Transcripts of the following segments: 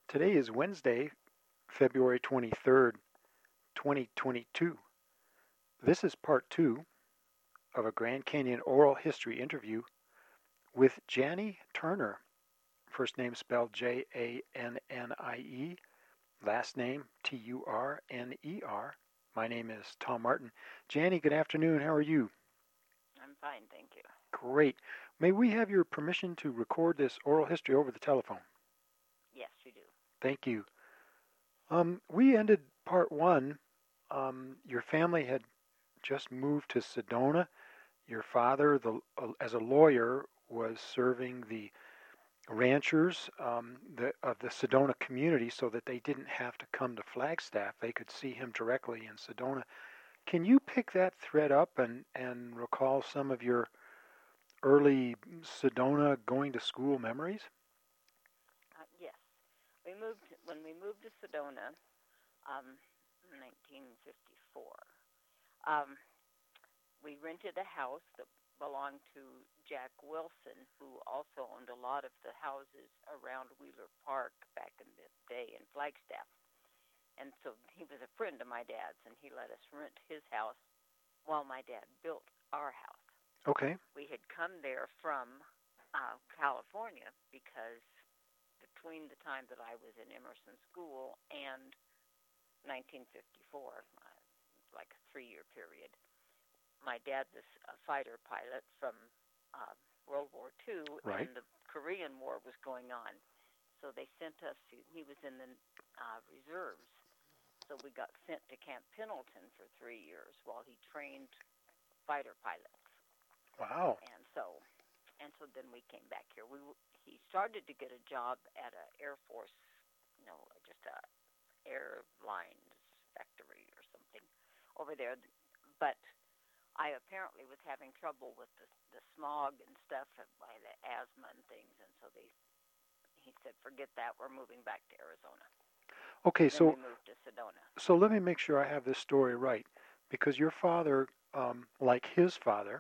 Today is Wednesday, February 23rd, 2022. This is part two of a Grand Canyon oral history interview with Jannie Turner. First name spelled Jannie, last name Turner. My name is Tom Martin. Jannie, good afternoon. How are you? I'm fine, thank you. Great. May we have your permission to record this oral history over the telephone? Yes, you do. Thank you. We ended part one. Your family had just moved to Sedona. Your father, as a lawyer, was serving the ranchers of the Sedona community so that they didn't have to come to Flagstaff. They could see him directly in Sedona. Can you pick that thread up and recall some of your early Sedona going to school memories? Yes, when we moved to Sedona, in 1954. Um, we rented a house that belonged to Jack Wilson, who also owned a lot of the houses around Wheeler Park back in the day in Flagstaff. And so he was a friend of my dad's, and he let us rent his house while my dad built our house. Okay. We had come there from California because between the time that I was in Emerson School and 1954, like a 3-year period, my dad was a fighter pilot from World War II, right. And the Korean War was going on. So they sent us he was in the reserves. So we got sent to Camp Pendleton for 3 years while he trained fighter pilots. Wow. And so then we came back here. He started to get a job at an Air Force, just a airlines factory or something over there. But I apparently was having trouble with the smog and stuff by the asthma and things, and so he said, forget that, we're moving back to Arizona. Okay, so we moved to Sedona. So let me make sure I have this story right, because your father, like his father,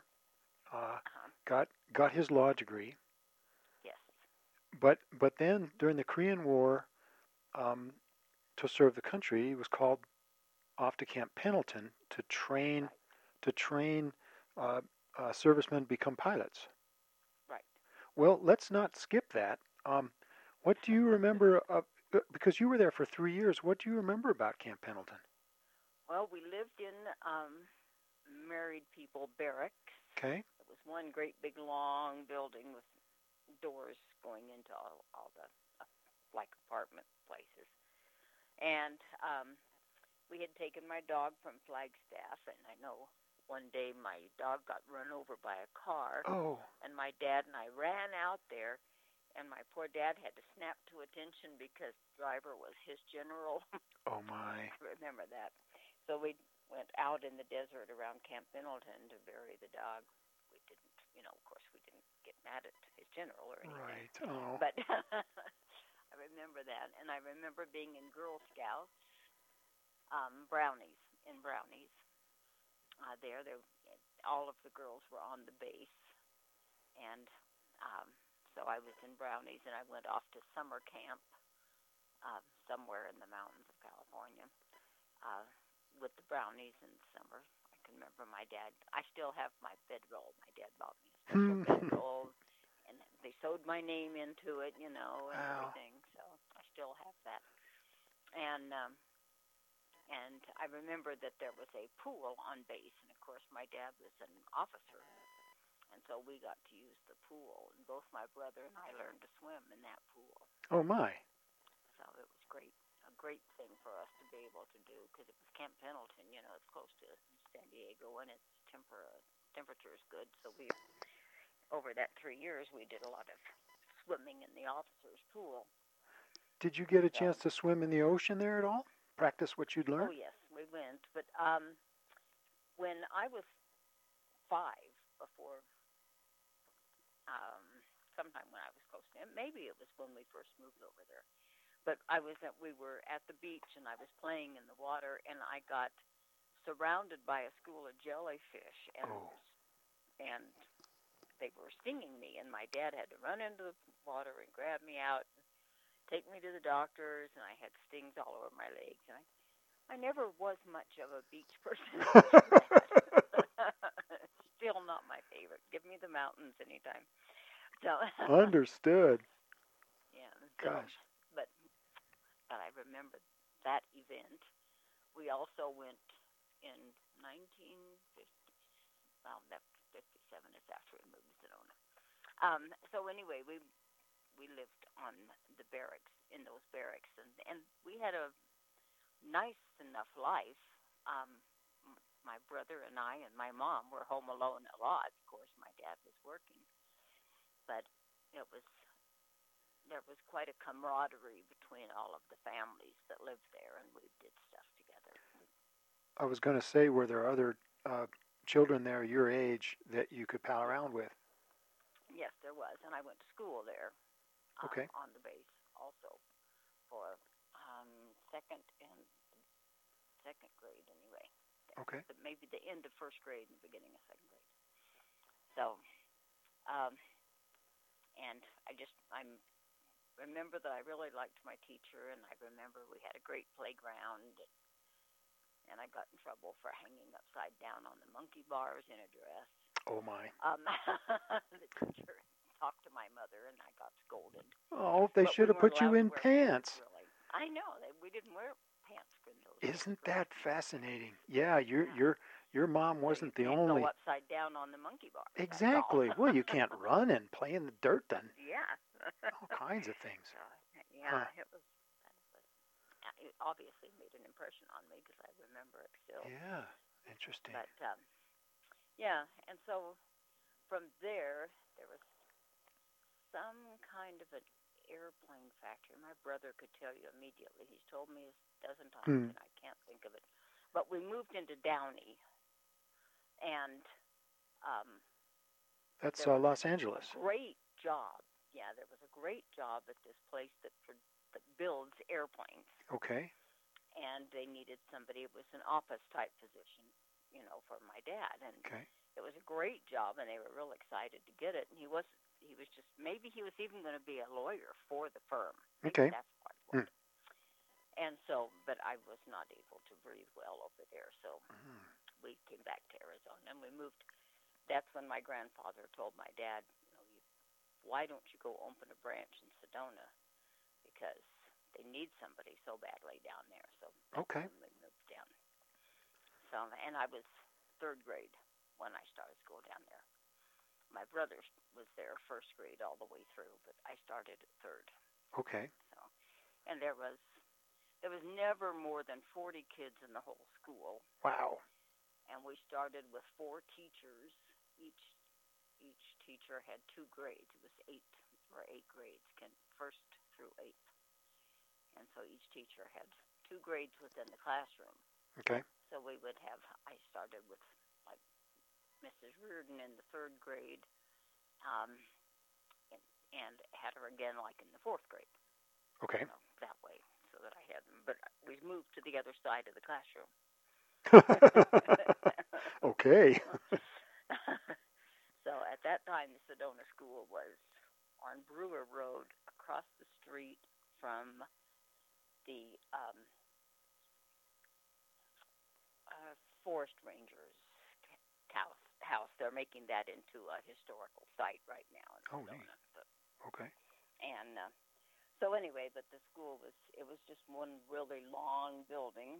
got his law degree. Yes. But then during the Korean War, to serve the country, he was called off to Camp Pendleton to train servicemen to become pilots. Right. Well, let's not skip that. What do you remember of? Because you were there for 3 years, what do you remember about Camp Pendleton? Well, we lived in married people barracks. Okay. It was one great big long building with doors going into all the like apartment places. And we had taken my dog from Flagstaff, and I know one day my dog got run over by a car. Oh. And my dad and I ran out there, and my poor dad had to snap to attention because the driver was his general. Oh, my. I remember that. So we went out in the desert around Camp Pendleton to bury the dog. We didn't, of course, we didn't get mad at his general or anything. Right. Oh. But I remember that. And I remember being in Girl Scouts, Brownies. There, all of the girls were on the base. And so I was in Brownies, and I went off to summer camp somewhere in the mountains of California with the Brownies in the summer. I can remember my dad. I still have my bedroll. My dad bought me a special bedroll, and they sewed my name into it, and everything. So I still have that. And I remember that there was a pool on base, and of course my dad was an officer. And so we got to use the pool, and both my brother and I learned to swim in that pool. Oh, my. So it was a great thing for us to be able to do, because it was Camp Pendleton, it's close to San Diego, and its temperature is good. So over that 3 years, we did a lot of swimming in the officers' pool. Did you get a chance to swim in the ocean there at all? Practice what you'd learned? Oh, yes, we went. But when I was 5, before sometime when I was close to him. Maybe it was when we first moved over there. But we were at the beach, and I was playing in the water, and I got surrounded by a school of jellyfish, and they were stinging me, and my dad had to run into the water and grab me out. take me to the doctors, and I had stings all over my legs. And I never was much of a beach person. Still not my favorite. Give me the mountains anytime. So Understood. yeah. So, Gosh. but I remember that event. We also went in 1950. Well, that 57 is after we moved to Sedona. So anyway, we lived on the barracks, in those barracks, and we had a nice enough life. My brother and I and my mom were home alone a lot. Of course, my dad was working, but there was quite a camaraderie between all of the families that lived there, and we did stuff together. I was going to say, were there other children there your age that you could pal around with? Yes, there was, and I went to school there. Okay. On the base also for second grade anyway. Okay. But maybe the end of first grade and the beginning of second grade. So, and I remember that I really liked my teacher, and I remember we had a great playground, and I got in trouble for hanging upside down on the monkey bars in a dress. Oh my. The teacher talked to my mother, and I got scolded. Oh, they should have put you in pants. Really. I know we didn't wear pants in those. Isn't that fascinating? Yeah, your mom wasn't the only. Go upside down on the monkey bar. Exactly. Well, you can't run and play in the dirt then. Yeah. All kinds of things. Yeah, it was. It obviously made an impression on me because I remember it still. Yeah, interesting. But yeah, and so from there was some kind of an airplane factory. My brother could tell you immediately. He's told me a dozen times, and I can't think of it. But we moved into Downey, and that's Los Angeles. Great job. Yeah, there was a great job at this place that builds airplanes. Okay. And they needed somebody. It was an office type position, for my dad. And it was a great job, and they were real excited to get it. And he was just, maybe he was even going to be a lawyer for the firm. Maybe that's part of it. And so, but I was not able to breathe well over there, so we came back to Arizona, and we moved. That's when my grandfather told my dad, why don't you go open a branch in Sedona? Because they need somebody so badly down there. So we moved down. So, and I was third grade when I started school down there. My brother was there first grade all the way through, but I started at third. Okay. So, and there was never more than 40 kids in the whole school. Wow. And we started with 4 teachers. Each teacher had 2 grades. It was 8 grades, first through 8th. And so each teacher had 2 grades within the classroom. Okay. So I started with like Mrs. Reardon in the 3rd grade, and had her again like in the 4th grade. Okay. That way, so that I had them. But we moved to the other side of the classroom. Okay. So at that time, the Sedona School was on Brewer Road, across the street from the Forest Rangers house. They're making that into a historical site right now in Sedona. Okay. And so anyway, but the school was just one really long building,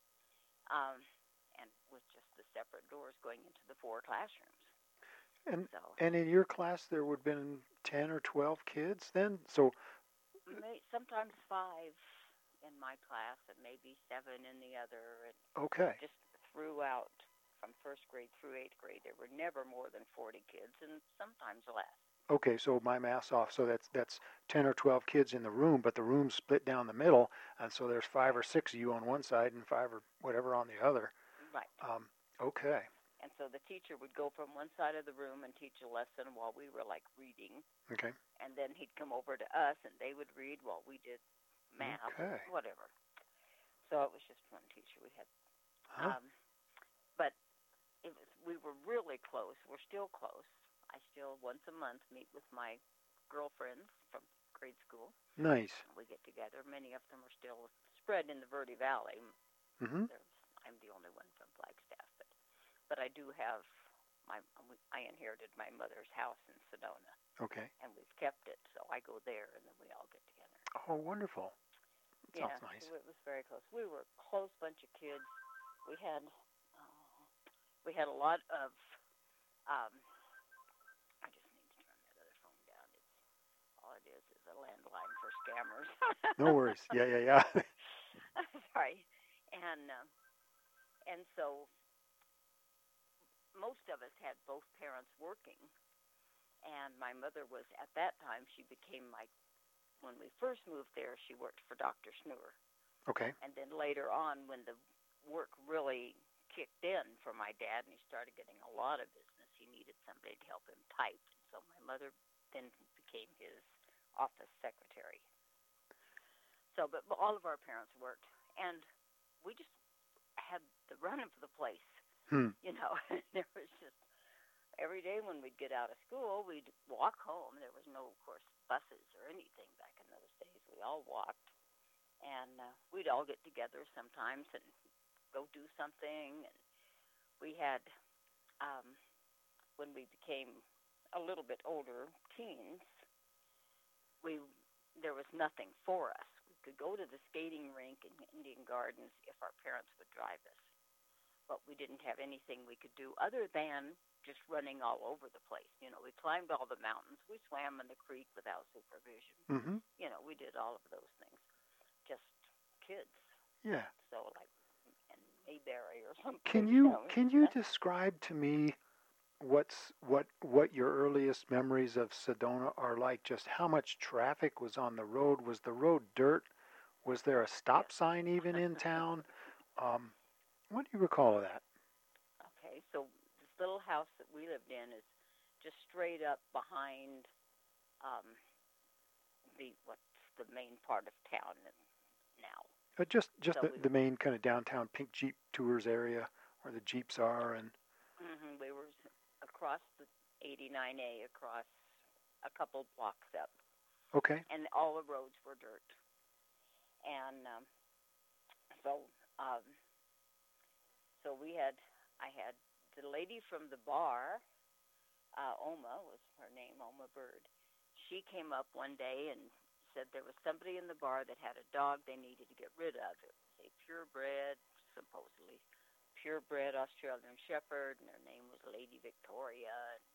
and with just the separate doors going into the 4 classrooms. And in your class, there would have been 10 or 12 kids then? So sometimes 5 in my class, and maybe 7 in the other. And just throughout, from 1st grade through 8th grade, there were never more than 40 kids, and sometimes less. Okay, so my math's off. So that's 10 or 12 kids in the room, but the room's split down the middle, and so there's 5 or 6 of you on one side and 5 or whatever on the other. Right. Okay. And so the teacher would go from one side of the room and teach a lesson while we were like reading. Okay. And then he'd come over to us and they would read while we did math, whatever. So it was just one teacher we had. But we were really close. We're still close. I still once a month meet with my girlfriends from grade school. Nice. We get together. Many of them are still spread in the Verde Valley. Mm-hmm. I'm the only one from Flagstaff, but I do have I inherited my mother's house in Sedona, Okay. and we've kept it. So I go there, and then we all get together. Oh, wonderful. That Yeah, sounds nice. so it was very close. We were a close bunch of kids. We had a lot of. I just need to turn that other phone down. All it is a landline for scammers. No worries. Yeah. Sorry, and so most of us had both parents working, and my mother was at that time. She became when we first moved there. She worked for Dr. Snur. Okay. And then later on, when the work really kicked in for my dad, and he started getting a lot of business, he needed somebody to help him type. So my mother then became his office secretary. So, but all of our parents worked, and we just had the run of the place. There was just every day when we'd get out of school, we'd walk home. There was no, of course, buses or anything back in those days. We all walked, and we'd all get together sometimes and go do something. And we had, when we became a little bit older, teens, there was nothing for us. We could go to the skating rink in Indian Gardens if our parents would drive us, but we didn't have anything we could do other than just running all over the place. We climbed all the mountains. We swam in the creek without supervision. Mm-hmm. We did all of those things. Just kids. Yeah. So like in Mayberry or something. Can you describe to me what your earliest memories of Sedona are like? Just how much traffic was on the road? Was the road dirt? Was there a stop sign even in town? What do you recall of that? Okay, so this little house that we lived in is just straight up behind what's the main part of town now. Just the main kind of downtown Pink Jeep Tours area where the Jeeps are, and we were across the 89A, across a couple blocks up. Okay. And all the roads were dirt. And so I had the lady from the bar, Oma was her name, Oma Bird. She came up one day and said there was somebody in the bar that had a dog they needed to get rid of. It was a purebred, supposedly purebred Australian Shepherd, and her name was Lady Victoria.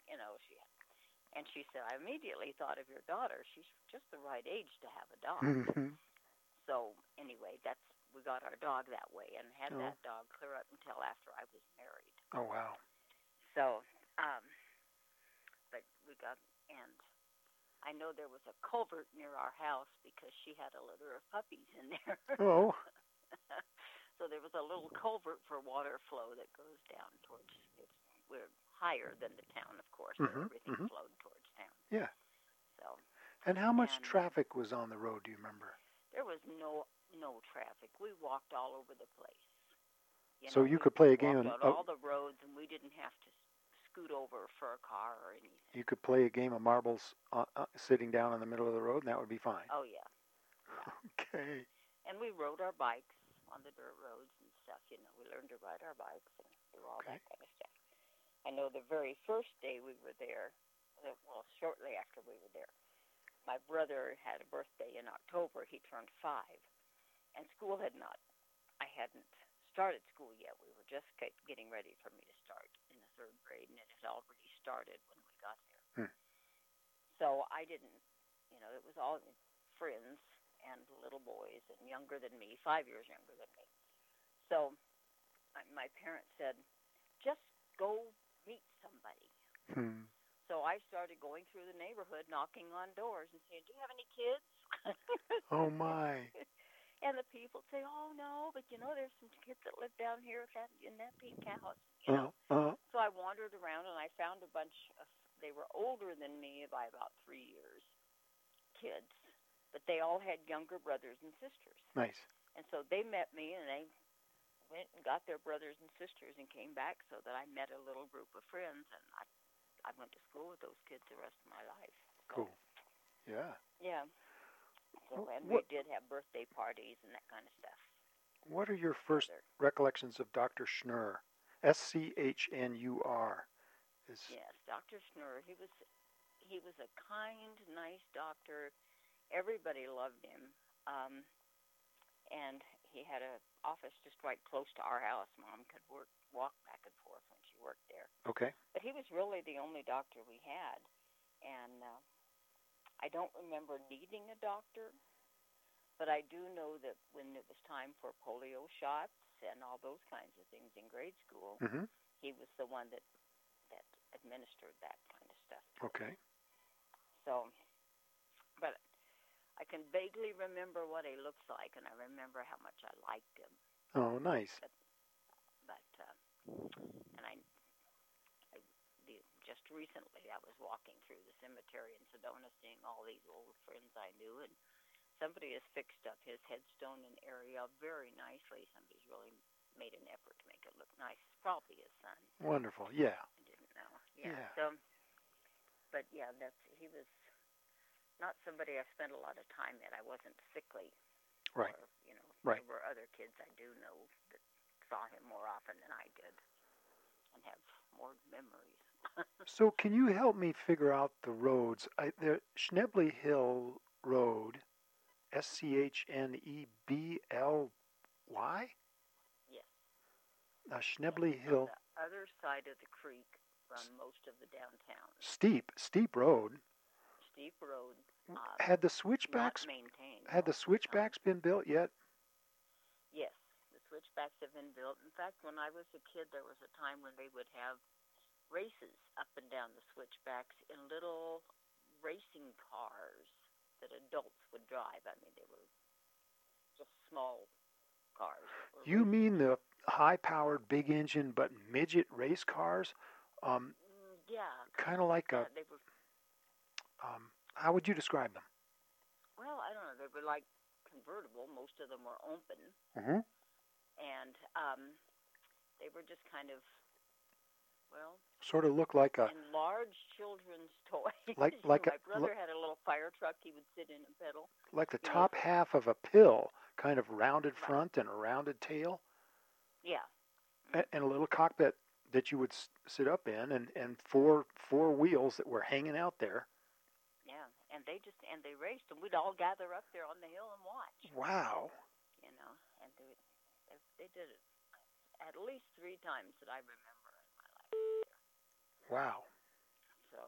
And she said, I immediately thought of your daughter. She's just the right age to have a dog. Mm-hmm. So anyway, we got our dog that way, and had that dog clear up until after I was married. Oh wow. So, but we got, and I know there was a culvert near our house because she had a litter of puppies in there. Oh. So there was a little culvert for water flow that goes down towards. We're higher than the town, of course. So everything flowed towards town. Yeah. So. And how much traffic was on the road? Do you remember? There was no traffic. We walked all over the place. So you could play a game on all the roads, and we didn't have to scoot over for a car or anything. You could play a game of marbles sitting down in the middle of the road, and that would be fine. Oh yeah. Okay. And we rode our bikes on the dirt roads and stuff. We learned to ride our bikes and do all that kind of stuff. I know the very first day we were there, well, shortly after we were there, my brother had a birthday in October. He turned 5, and I hadn't started school yet. We were just getting ready for me to start in the 3rd grade, and it had already started when we got there. So I didn't, it was all friends and little boys and younger than me, 5 years younger than me. So my parents said, just go meet somebody. So I started going through the neighborhood, knocking on doors and saying, do you have any kids? Oh, my. And the people say, oh, no, but, there's some kids that live down here in that pink house, So I wandered around, and I found a bunch of, they were older than me by about 3 years, kids, but they all had younger brothers and sisters. Nice. And so they met me, and they went and got their brothers and sisters and came back so that I met a little group of friends, and I went to school with those kids the rest of my life. So, cool. Yeah. Yeah. So, and we What did have birthday parties and that kind of stuff What are your first together. recollections of Dr. Schnur? Schnur. Is Yes, Dr. Schnur. He was a kind, nice doctor. Everybody loved him. And he had an office just right close to our house. Mom could walk back and forth when she worked there. okay. But he was really the only doctor we had. And I don't remember needing a doctor, but I do know that when it was time for polio shots and all those kinds of things in grade school, Mm-hmm. he was the one that administered that kind of stuff. Okay. So, but I can vaguely remember what he looks like, and I remember how much I liked him. Oh, nice. But just recently I was walking through the cemetery in Sedona, seeing all these old friends I knew, and somebody has fixed up his headstone and area very nicely. Somebody's really made an effort to make it look nice. It's probably his son. Wonderful. Yeah. I didn't know. Yeah. Yeah. So, but yeah, he was not somebody I spent a lot of time at. I wasn't sickly. Right. Or, Right. there were other kids I do know that saw him more often than I did and have more memories. So can you help me figure out the roads? The Schnebly Hill Road, Schnebly? Yes. Schnebly Yes. Hill. On the other side of the creek run most of the downtown. Steep road. Steep road. Had the switchbacks Not maintained. had the switchbacks been built yet? Yes, the switchbacks have been built. In fact, when I was a kid, there was a time when they would have races up and down the switchbacks in little racing cars that adults would drive. I mean, they were just small cars. You mean the high-powered, big-engine but midget race cars? Yeah. Kind of like They were. How would you describe them? Well, I don't know. They were like convertible. Most of them were open, Mm-hmm. and they were just kind of, well, Sort of look like a enlarged children's toys. like My brother had a little fire truck he would sit in and pedal. like the You know, top half of a pill, kind of rounded front and a rounded tail, Yeah. and a little cockpit that you would sit up in, and four wheels that were hanging out there. Yeah, and they raced, and we'd all gather up there on the hill and watch. Wow. And they did it at least 3 times that I remember in my life. Wow. So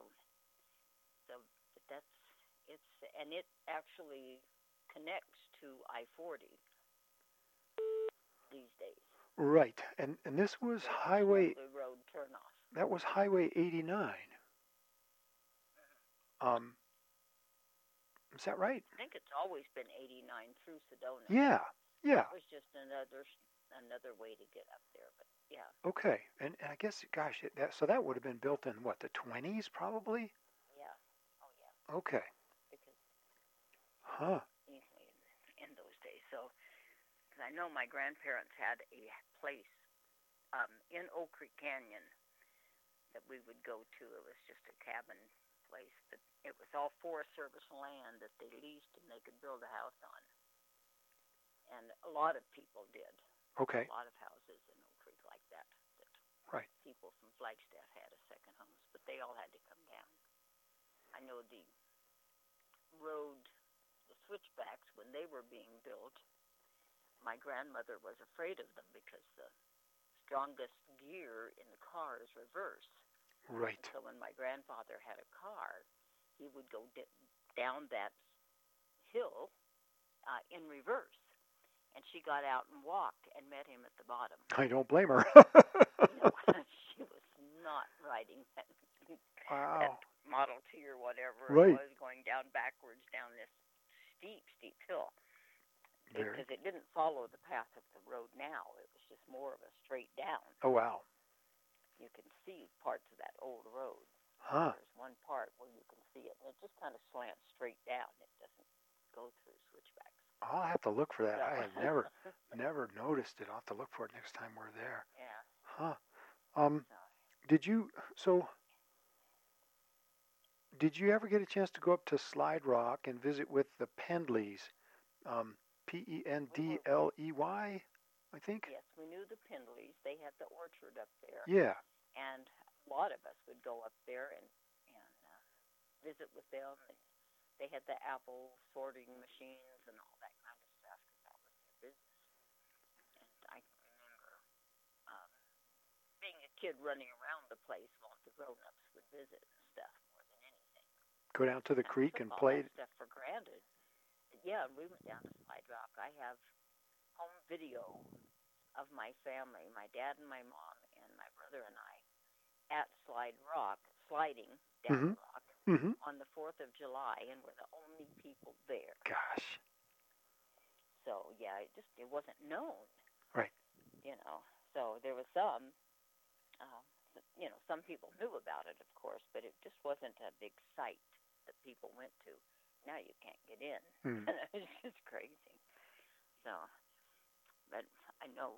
and it actually connects to I-40 these days. Right. And this was highway. The road turnoff. That was Highway 89. Is that right? I think it's always been 89 through Sedona. Yeah. Yeah. It was just another way to get up there, but yeah. Okay. And I guess, gosh, that would have been built in what, the 20s probably? Yeah. Oh yeah. Okay. Because easily in those days. So, because I know my grandparents had a place in Oak Creek Canyon that we would go to. It was just a cabin place, but it was all Forest Service land that they leased and they could build a house on. And a lot of people did. Okay. A lot of houses in Oak Creek like that. Right. People from Flagstaff had a second homes, but they all had to come down. I know the switchbacks, when they were being built, my grandmother was afraid of them because the strongest gear in the car is reverse. Right. So when my grandfather had a car, he would go down that hill in reverse. And she got out and walked and met him at the bottom. I don't blame her. She was not riding that, Wow. that Model T or whatever Right. it was, going down backwards down this steep hill. Because it didn't follow the path of the road now. It was just more of a straight down. Oh, wow. You can see parts of that old road. Huh. There's one part where you can see it, and it just kind of slants straight down. It doesn't go through switchbacks. I'll have to look for that. So. I have never noticed it. I'll have to look for it next time we're there. Yeah. Huh. Did you, so did you ever get a chance to go up to Slide Rock and visit with the Pendleys? Pendley, I think. Yes, we knew the Pendleys. They had the orchard up there, Yeah. and a lot of us would go up there and visit with them. And they had the apple sorting machines and all that kind of stuff. 'Cause that was their business. And I remember being a kid running around the place while the grown-ups would visit and stuff more than anything. Go down to the And creek took and all play. that stuff for granted. Yeah, we went down to Slide Rock. I have home video of my family, my dad and my mom and my brother and I, at Slide Rock, sliding down the rock on the 4th of July, and we're the only people there. Gosh. So, yeah, it wasn't known. Right. So there was some, some people knew about it, of course, but it just wasn't a big site that people went to. Now you can't get in. It's just crazy. So, but I know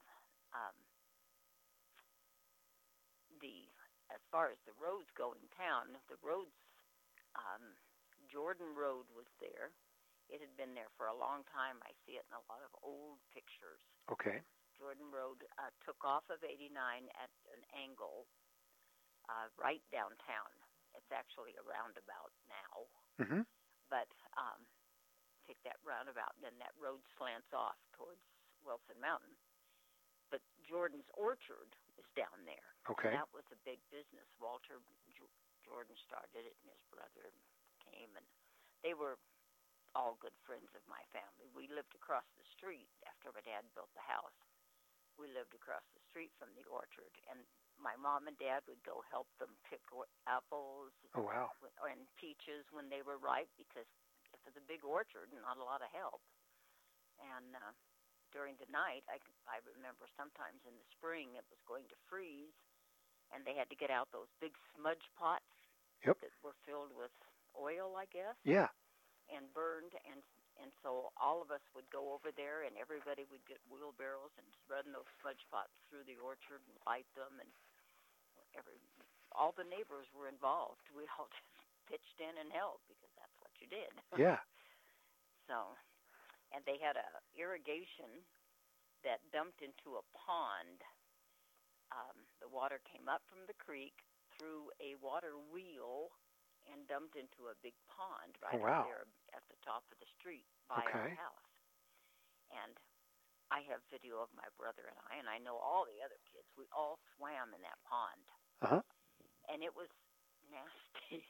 as far as the roads go in town, the roads, Jordan Road was there. It had been there for a long time. I see it in a lot of old pictures. Okay. Jordan Road took off of 89 at an angle right downtown. It's actually a roundabout now. But take that roundabout, and then that road slants off towards Wilson Mountain. But Jordan's Orchard is down there. Okay. And that was a big business. Walter Jordan started it, and his brother came, and they were all good friends of my family. We lived across the street after my dad built the house. We lived across the street from the orchard, and my mom and dad would go help them pick apples and peaches when they were ripe, because it was a big orchard and not a lot of help. And during the night, I remember sometimes in the spring it was going to freeze, and they had to get out those big smudge pots that were filled with oil, I guess. Yeah. And burned, and so all of us would go over there, and everybody would get wheelbarrows and run those smudge pots through the orchard and light them, and all the neighbors were involved. We all just pitched in and helped, because that's what you did. Yeah. So, and they had a irrigation that dumped into a pond. The water came up from the creek through a water wheel and dumped into a big pond right up there at the top of the street by our house. And I have video of my brother and I know all the other kids. We all swam in that pond. And it was nasty.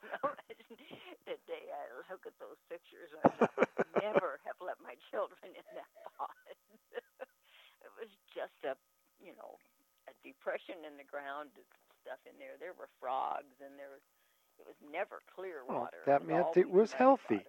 Today I look at those pictures and I would never have let my children in that pond. It was just a depression in the ground, stuff in there. There were frogs, and it was never clear water. That meant it was healthy.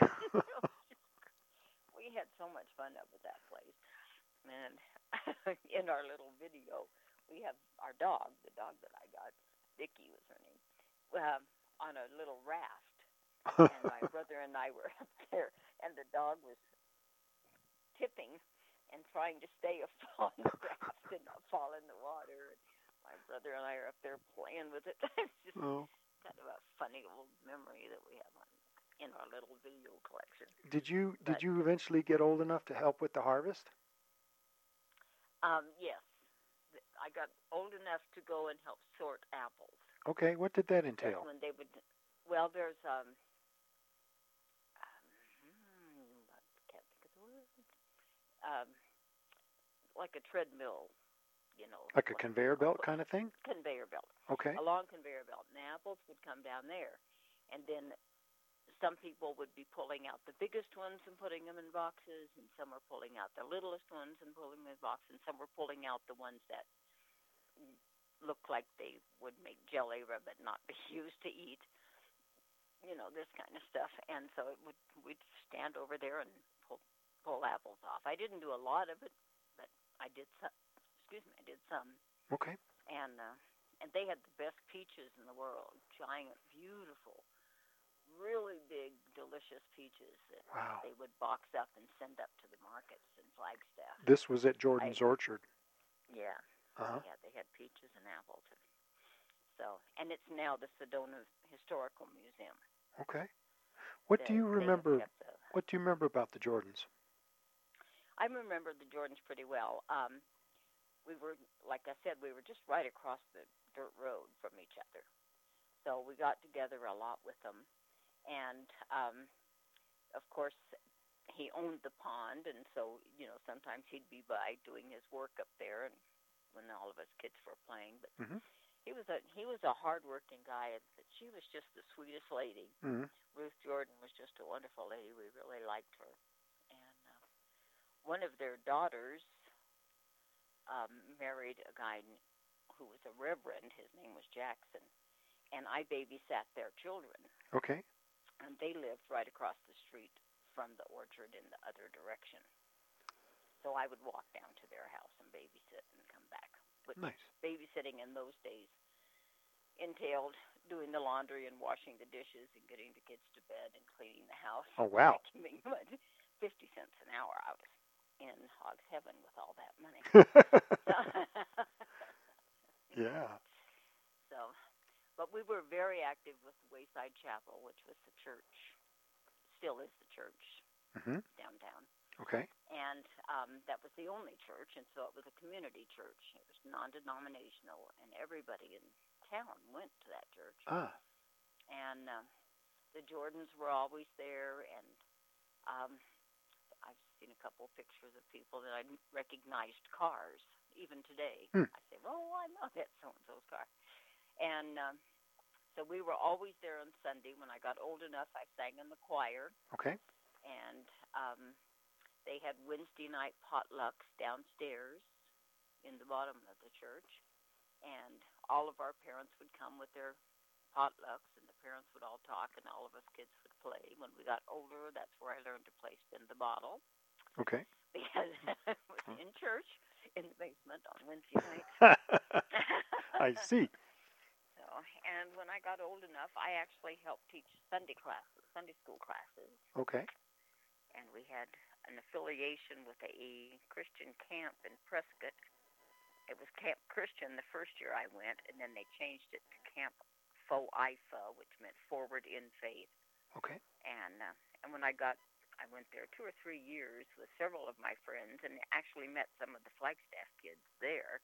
We had so much fun up at that place. And in our little video, we have our dog, the dog that I got, Vicky was her name, on a little raft. And my brother and I were up there, and the dog was tipping and trying to stay on the raft and not fall in the water. And my brother and I are up there playing with it. It's just kind of a funny old memory that we have in our little video collection. Did you eventually get old enough to help with the harvest? Yes. I got old enough to go and help sort apples. Okay, what did that entail? That's when they would, well, there's I can't think of the word. Like a treadmill, Like a conveyor belt kind of thing? Conveyor belt. Okay. A long conveyor belt. And the apples would come down there. And then some people would be pulling out the biggest ones and putting them in boxes, and some were pulling out the littlest ones and pulling them in boxes, and some were pulling out the ones that looked like they would make jelly but not be used to eat. This kind of stuff. And so we'd stand over there and pull apples off. I didn't do a lot of it, but I did some. I did some. Okay. And they had the best peaches in the world. Giant, beautiful, really big, delicious peaches that they would box up and send up to the markets in Flagstaff. This was at Jordan's Orchard. Yeah. Yeah, they had peaches and apples. So, and it's now the Sedona Historical Museum. Okay. What do you They have remember? kept the. What do you remember about the Jordans? I remember the Jordans pretty well. We were, like I said, we were just right across the dirt road from each other. So we got together a lot with them. And, of course, he owned the pond, and so, sometimes he'd be by doing his work up there and when all of us kids were playing. But Mm-hmm. he was a hard-working guy, and she was just the sweetest lady. Mm-hmm. Ruth Jordan was just a wonderful lady. We really liked her. And one of their daughters married a guy who was a reverend. His name was Jackson. And I babysat their children. Okay. And they lived right across the street from the orchard in the other direction. So I would walk down to their house and babysit and come back. But Nice. babysitting in those days entailed doing the laundry and washing the dishes and getting the kids to bed and cleaning the house. Oh, wow. Making 50 cents an hour. I was in hog's heaven with all that money. Yeah. So, but we were very active with Wayside Chapel, which was the church, still is the church Mm-hmm. downtown. Okay. And that was the only church, and so it was a community church. It was non-denominational, and everybody in town went to that church. Ah. And the Jordans were always there, and I've seen a couple pictures of people that I recognized cars, even today. Hmm. I say, oh, I know that's so-and-so's car. And so we were always there on Sunday. When I got old enough, I sang in the choir. Okay. And they had Wednesday night potlucks downstairs in the bottom of the church. And all of our parents would come with their potlucks, and the parents would all talk, and all of us kids would play. When we got older, that's where I learned to play Spin the Bottle. Okay. Because it was in church, in the basement on Wednesday night. I see. So, and when I got old enough, I actually helped teach Sunday school classes. Okay. And we had an affiliation with a Christian camp in Prescott. It was Camp Christian the first year I went, and then they changed it to Camp Fo Ifa, which meant Forward in Faith. Okay. And when I went there 2 or 3 years with several of my friends, and actually met some of the Flagstaff kids there.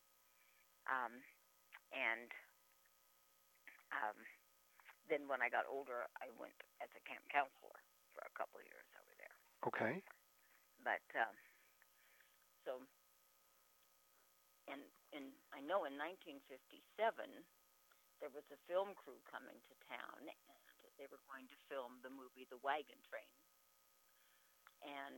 Then when I got older, I went as a camp counselor for a couple of years over there. Okay. But so, and I know in 1957 there was a film crew coming to town, and they were going to film the movie The Wagon Train. And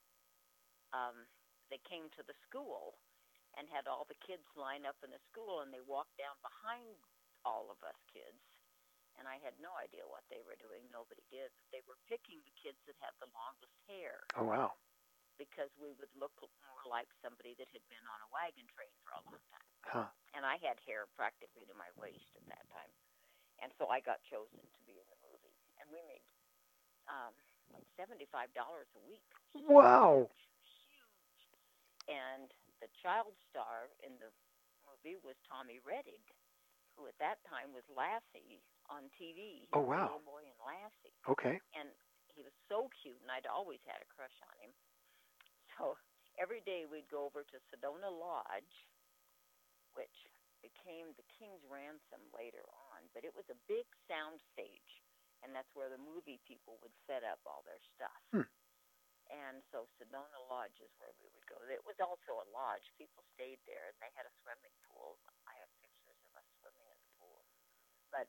they came to the school and had all the kids line up in the school, and they walked down behind all of us kids. And I had no idea what they were doing. Nobody did. But they were picking the kids that had the longest hair. Oh, wow. Because we would look more like somebody that had been on a wagon train for a long time. Huh. And I had hair practically to my waist at that time. And so I got chosen to be in the movie. And we made like $75 a week. Wow. Huge. And the child star in the movie was Tommy Rettig, who at that time was Lassie on TV. Oh, wow. Little Boy and Lassie. Okay. And he was so cute, and I'd always had a crush on him. So every day we'd go over to Sedona Lodge, which became the King's Ransom later on, but it was a big sound stage, and that's where the movie people would set up all their stuff. Hmm. And so Sedona Lodge is where we would go. It was also a lodge. People stayed there, and they had a swimming pool. I have pictures of us swimming in the pool. But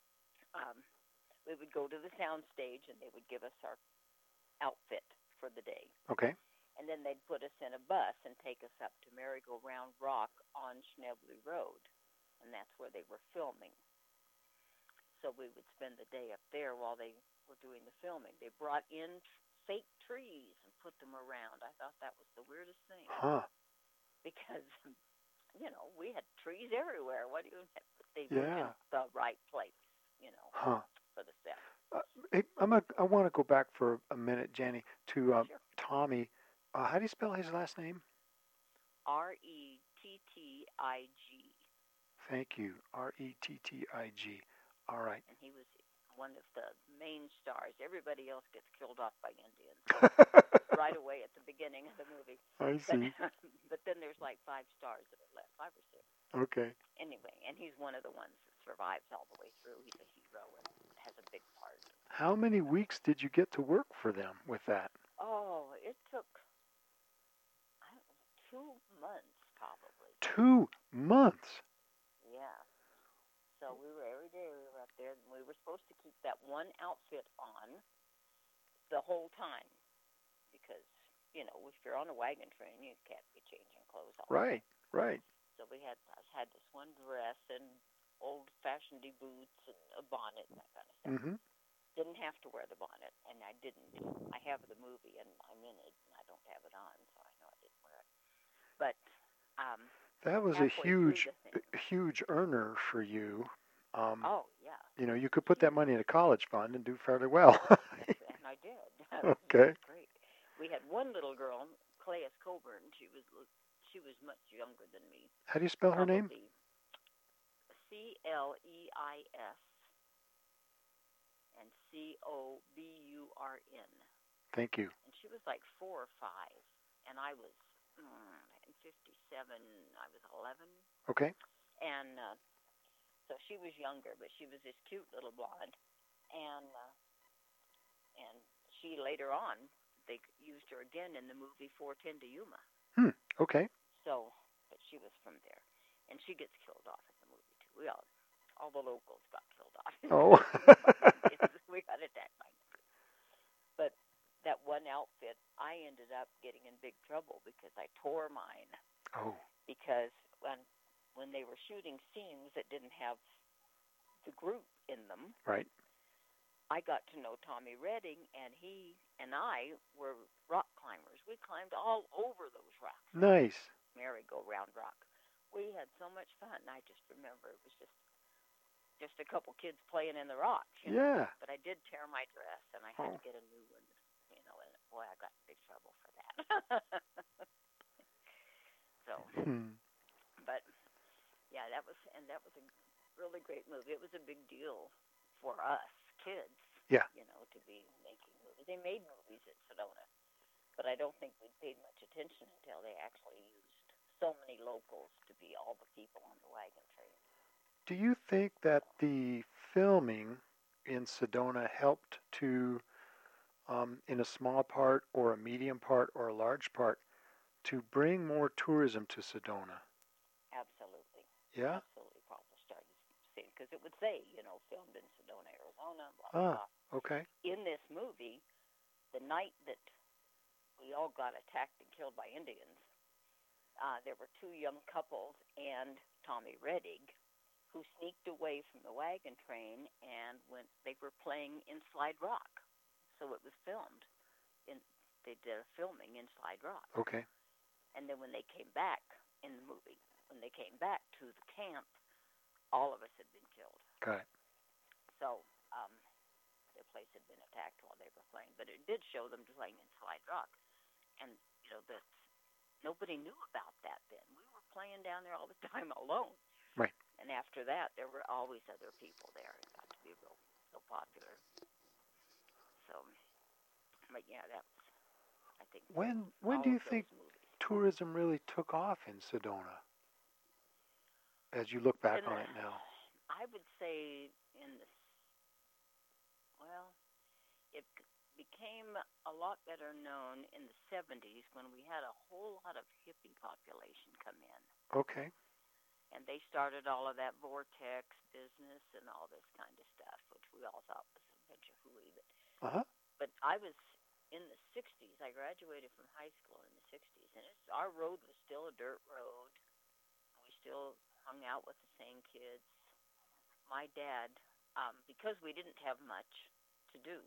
we would go to the sound stage, and they would give us our outfit for the day. Okay. And then they'd put us in a bus and take us up to Merry-Go-Round Rock on Schnebly Road, and that's where they were filming. So we would spend the day up there while they were doing the filming. They brought in fake trees and put them around. I thought that was the weirdest thing. Huh. Because, we had trees everywhere. What do you have? They Yeah. were in the right place, Huh. for the set. Hey, I want to go back for a minute, Jenny, to Sure. Tommy. How do you spell his last name? Rettittig. Thank you. Rettig. All right. And he was one of the main stars. Everybody else gets killed off by Indians right away at the beginning of the movie. I see. But then there's like 5 stars that are left, 5 or 6. Okay. Anyway, and he's one of the ones that survives all the way through. He's a hero and has a big part. How many weeks did you get to work for them with that? Oh, it took, I don't know, 2 months probably. 2 months? Yeah. So we were every day we were up there, and we were supposed to keep that one outfit on the whole time because, you know, if you're on a wagon train, you can't be changing clothes all the time. Right. So I had this one dress and old-fashioned boots and a bonnet and that kind of stuff. Mm-hmm. Didn't have to wear the bonnet, and I didn't. I have the movie, and I'm in it, and I don't have it on, so I know I didn't wear it. But that was a huge earner for you. Oh, yeah. You know, you could put that money in a college fund and do fairly well. And I did. Okay. It was great. We had one little girl, Cleis Coburn. She was much younger than me. How do you spell her name? Cleis and Coburn. Thank you. And she was like 4 or 5, and I was in 57. I was 11. Okay. And so she was younger, but she was this cute little blonde, and she later on they used her again in the movie 410 to Yuma. Okay. So, but she was from there, and she gets killed off in the movie too. We all the locals got killed off. Oh. We got attacked by Indians. But that one outfit, I ended up getting in big trouble because I tore mine. Oh. Because when they were shooting scenes that didn't have the group in them, right, I got to know Tommy Redding, and he and I were rock climbers. We climbed all over those rocks. Nice. Merry-go-round rock. We had so much fun. I just remember it was just a couple kids playing in the rocks. You know? Yeah. But I did tear my dress, and I had to get a new one. You know, and boy, I got in big trouble for that. So, but yeah, that was a really great movie. It was a big deal for us kids. Yeah. You know, to be making movies. They made movies at Sedona, but I don't think we paid much attention until they actually used so many locals to be all the people on the wagon train. Do you think that the filming in Sedona helped to, in a small part or a medium part or a large part, to bring more tourism to Sedona? Absolutely. Yeah? Absolutely. Probably started seeing, because it would say, you know, filmed in Sedona, Arizona, blah, blah, blah. Okay. In this movie, the night that we all got attacked and killed by Indians, there were 2 young couples and Tommy Redding who sneaked away from the wagon train and they were playing in Slide Rock. So it was filmed. They did a filming in Slide Rock. Okay. And then when they came back in the movie, when they came back to the camp, all of us had been killed. Got it. So their place had been attacked while they were playing. But it did show them playing in Slide Rock. And, you know, nobody knew about that then. We were playing down there all the time alone. Right. And after that, there were always other people there. It got to be real popular. So, but yeah, that was, I think. When do you think tourism really took off in Sedona? As you look back on it now. I would say it became a lot better known in the 70s when we had a whole lot of hippie population come in. Okay. And they started all of that vortex business and all this kind of stuff, which we all thought was a bunch of hooey. But I was in the 60s. I graduated from high school in the 60s, and our road was still a dirt road. We still hung out with the same kids. My dad, because we didn't have much to do,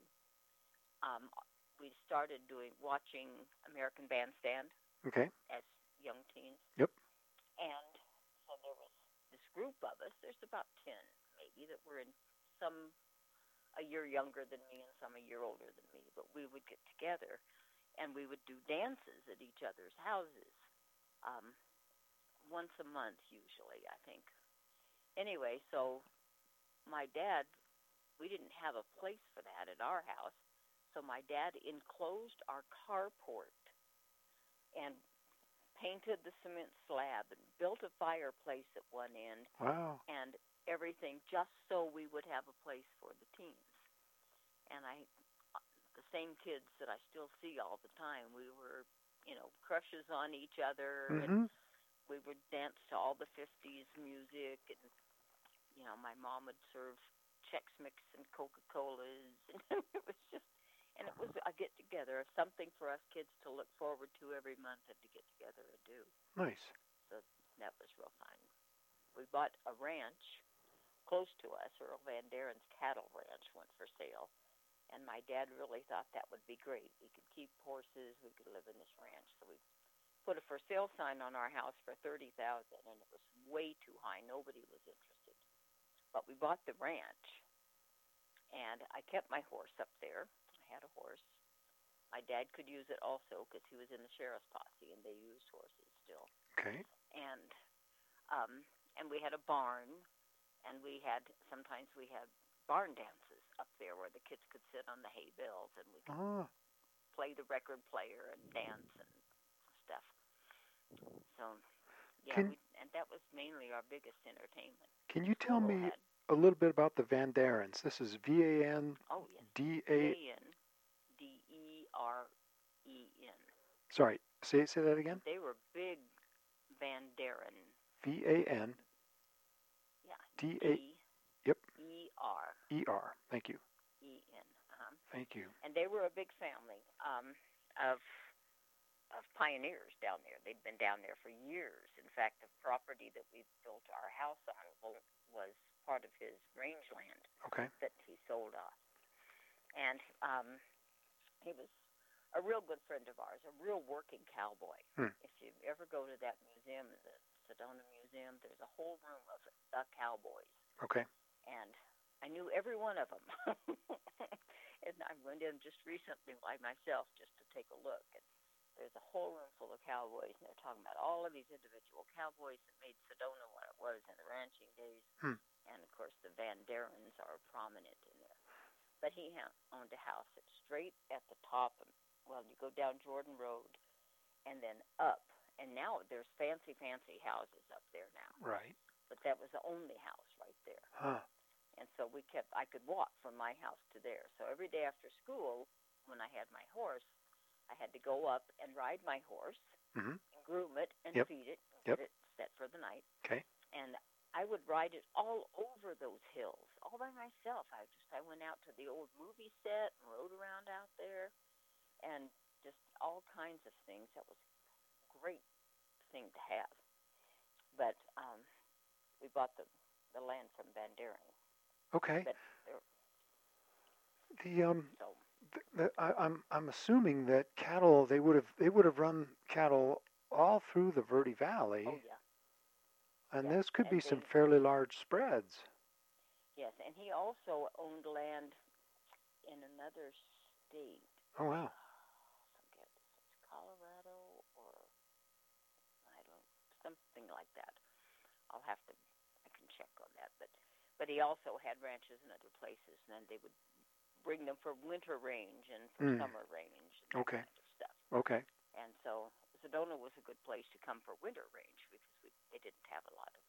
we started watching American Bandstand. Okay. As young teens. Yep. And so there was this group of us. There's about 10 maybe that were some a year younger than me and some a year older than me. But we would get together and we would do dances at each other's houses once a month usually, I think. anyway, so my dad, we didn't have a place for that at our house, so my dad enclosed our carport and painted the cement slab and built a fireplace at one end Wow. and everything just so we would have a place for the teens. And the same kids that I still see all the time, we were, crushes on each other, Mm-hmm. and we would dance to all the 50s music, and, my mom would serve Chex Mix and Coca-Colas, and it was a get-together, something for us kids to look forward to every month and to get together and do. Nice. So that was real fun. We bought a ranch close to us. Earl Van Daren's cattle ranch went for sale, and my dad really thought that would be great. We could keep horses. We could live in this ranch. So we put a for sale sign on our house for $30,000, and it was way too high. Nobody was interested. But we bought the ranch, and I kept my horse up there. I had a horse. My dad could use it also because he was in the sheriff's posse, and they used horses still. Okay. And we had a barn, and sometimes we had barn dances up there where the kids could sit on the hay bales, and we could play the record player and dance and stuff. So, yeah, and that was mainly our biggest entertainment. Can you tell me a little bit about the Van Darens? This is VAN. Oh, yes. DANDEREN. Sorry, say that again. They were big Van Daren. VAN. Yeah. Yep. ER. Thank you. EN. Thank you. And they were a big family of pioneers down there. They'd been down there for years. In fact, the property that we built our house on was part of his rangeland that he sold off. And he was a real good friend of ours, a real working cowboy. If you ever go to that museum, the Sedona Museum, there's a whole room of the cowboys. Okay. And I knew every one of them. And I went in just recently by myself just to take a look. And there's a whole room full of cowboys, and they're talking about all of these individual cowboys that made Sedona what it was in the ranching days. And, of course, the Van Darens are prominent in there. But he owned a house that's straight at the top. You go down Jordan Road and then up. And now there's fancy houses up there now. Right. But that was the only house right there. And so I could walk from my house to there. So every day after school, when I had my horse, I had to go up and ride my horse and groom it and feed it and get it set for the night. Okay. And I would ride it all over those hills, all by myself. I went out to the old movie set and rode around out there and just all kinds of things. That was a great thing to have. But we bought the land from Van Daren. Okay. But I'm assuming that cattle they would have run cattle all through the Verde Valley. Oh yeah. And this could be some fairly large spreads. Yes, and he also owned land in another state. Oh wow. I forget if it's Colorado or something like that. I can check on that. But he also had ranches in other places, and then they would bring them for winter range and for summer range and that kind of stuff. Okay. And so Sedona was a good place to come for winter range because they didn't have a lot of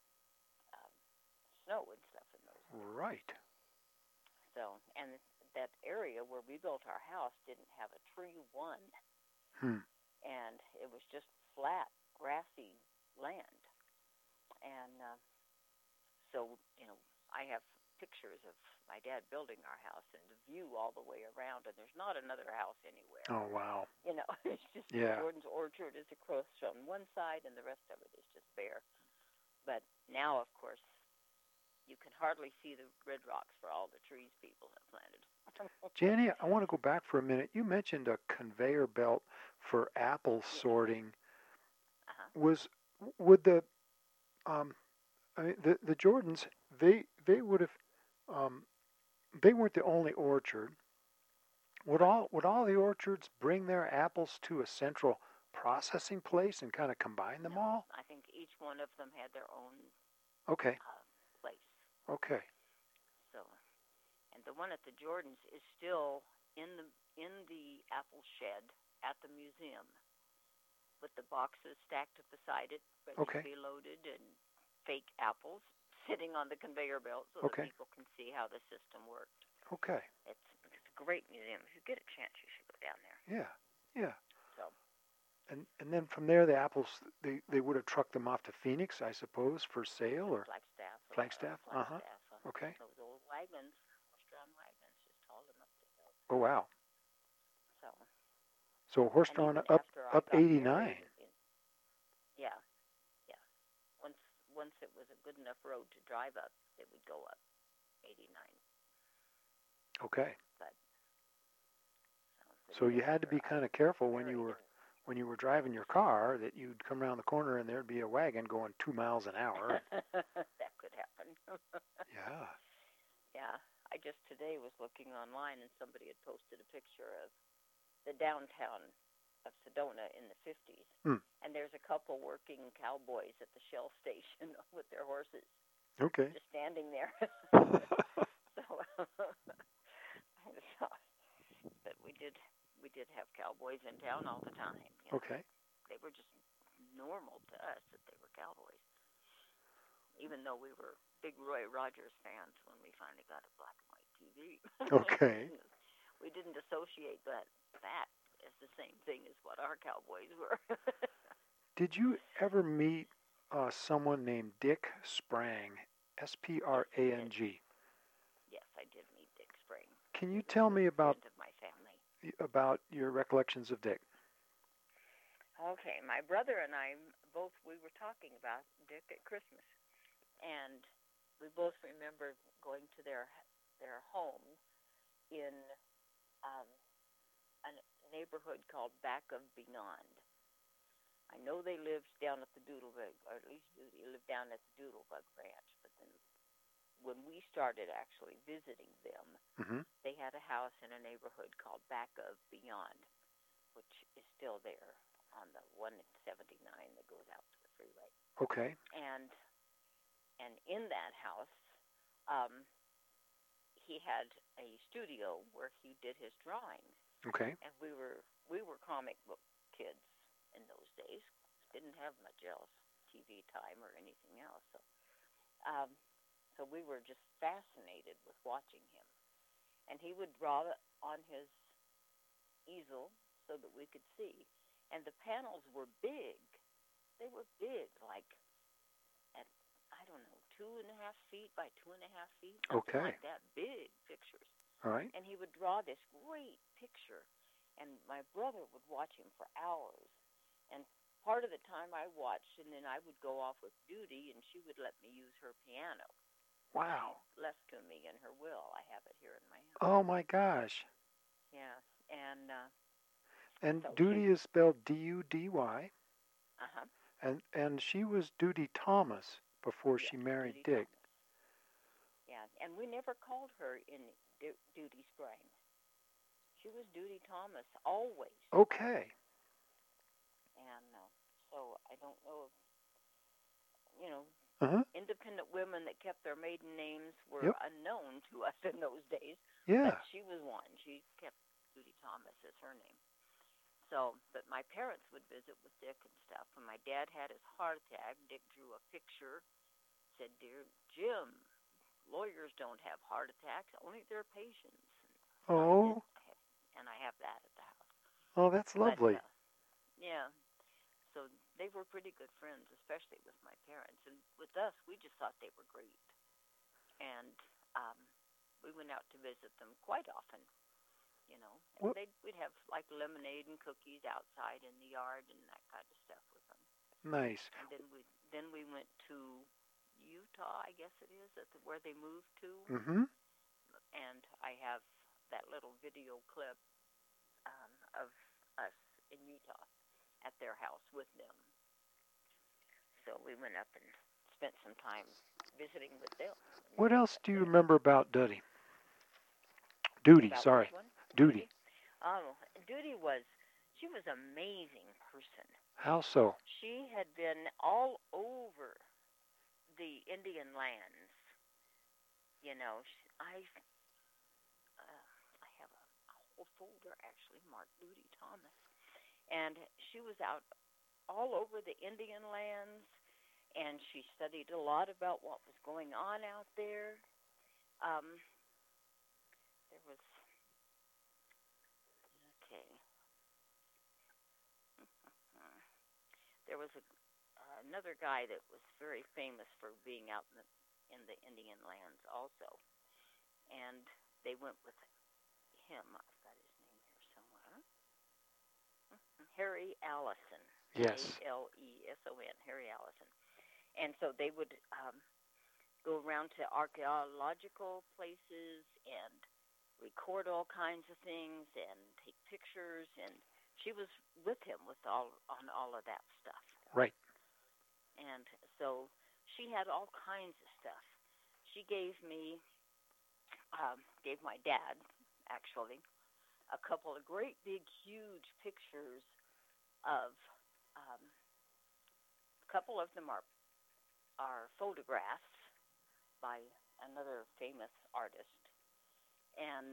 snow and stuff in those. Right. So, and that area where we built our house didn't have a tree one. And it was just flat, grassy land. And so, I have pictures of my dad building our house and the view all the way around, and there's not another house anywhere. Oh, wow. It's just Jordan's Orchard is across on one side, and the rest of it is just bare. But now, of course, you can hardly see the red rocks for all the trees people have planted. Jenny, I want to go back for a minute. You mentioned a conveyor belt for apple sorting. Would the Jordans, they would have, they weren't the only orchard. Would all the orchards bring their apples to a central processing place and kind of combine them all? I think each one of them had their own Okay. So, and the one at the Jordans is still in the apple shed at the museum, with the boxes stacked beside it, ready Okay. to be loaded, and fake apples sitting on the conveyor belt so that Okay. people can see how the system worked. Okay. It's a great museum. If you get a chance, you should go down there. Yeah. Yeah. So, And then from there, the apples they would have trucked them off to Phoenix, I suppose, for sale or Flagstaff. Flagstaff. Uh-huh. Flagstaff. Okay. Those old wagons, horse-drawn wagons, just hauled them up the hill. Oh wow. So, So horse and drawn even up after I up got 89. married, yeah. Once it was a good enough road to drive up, it would go up 89. Okay. But So you had to be kind of careful when you were driving your car that you'd come around the corner and there'd be a wagon going 2 miles an hour. That could happen. Yeah. Yeah. I just today was looking online and somebody had posted a picture of the downtown of Sedona in the 50s. And there's a couple working cowboys at the Shell station with their horses. Okay. Just standing there. But we did have cowboys in town all the time. You know? Okay. They were just normal to us that they were cowboys. Even though we were big Roy Rogers fans when we finally got a black and white TV. Okay. We didn't associate that as the same thing as what our cowboys were. Did you ever meet someone named Dick Sprang? Sprang. Yes, I did meet Dick Sprang. Can you tell me about my family? About your recollections of Dick? Okay, my brother and I we were talking about Dick at Christmas, and we both remember going to their home in a neighborhood called Back of Beyond. I know they lived down at the Doodlebug, or at least Duty lived down at the Doodlebug Ranch, but then when we started actually visiting them, they had a house in a neighborhood called Back of Beyond, which is still there on the 179 that goes out to the freeway. Okay. And in that house, he had a studio where he did his drawings. Okay. And we were comic book kids in those days. Didn't have much else, TV time or anything else. So we were just fascinated with watching him. And he would draw on his easel so that we could see. And the panels were big. They were big, like at, 2.5 feet by 2.5 feet. Okay. Like that, big pictures. All right. And he would draw this great picture. And my brother would watch him for hours. And part of the time I watched, and then I would go off with Duty, and she would let me use her piano. Wow. She left to me in her will. I have it here in my house. Oh my gosh. Yeah, and so Duty is spelled Dudy. Uh-huh. And she was Duty Thomas before she married Duty Dick. Thomas. Yeah, and we never called her in Duty Sprang. She was Duty Thomas always. Okay. And so I don't know if, independent women that kept their maiden names were unknown to us in those days. Yeah. But she was one. She kept Duty Thomas as her name. So, but my parents would visit with Dick and stuff. When my dad had his heart attack, Dick drew a picture, said, "Dear Jim, lawyers don't have heart attacks, only their patients." Oh. And I have that at the house. Oh, that's lovely. But, yeah. So they were pretty good friends, especially with my parents. And with us, we just thought they were great. And we went out to visit them quite often, And we'd have like lemonade and cookies outside in the yard and that kind of stuff with them. Nice. And then we went to Utah, I guess it is, where they moved to. Mm-hmm. And I have that little video clip of us in Utah at their house with them. So we went up and spent some time visiting with them. What else do you remember about Duty? Duty. Duty, she was an amazing person. How so? She had been all over the Indian lands I have a whole folder actually marked Duty Thomas, and she was out all over the Indian lands, and she studied a lot about what was going on out there. Um, there was okay. There was another guy that was very famous for being out in the Indian lands also, and they went with him. I've got his name here somewhere. Harry Allison. Yes. Aleson. Harry Allison. And so they would go around to archaeological places and record all kinds of things and take pictures. And she was with him on all of that stuff. Right. And so she had all kinds of stuff. She gave my dad, actually, a couple of great big huge pictures of a couple of them are photographs by another famous artist, and